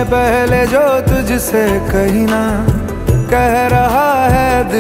पहले जो तुझसे कही ना, कह रहा है दिल।